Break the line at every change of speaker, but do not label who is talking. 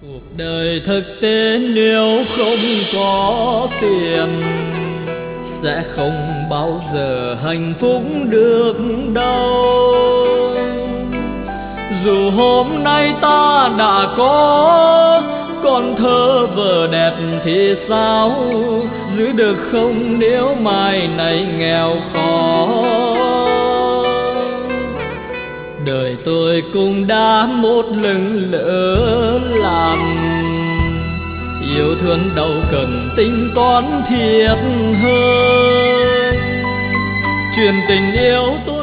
Cuộc đời thực tế nếu không có tiền sẽ không bao giờ hạnh phúc được đâu. Dù hôm nay ta đã có con thơ vợ đẹp thì sao, giữ được không nếu mai này nghèo khó. Đời tôi cũng đã một lần lỡ làm, yêu thương đâu cần tính toán thiệt hơn. Chuyện tình yêu tôi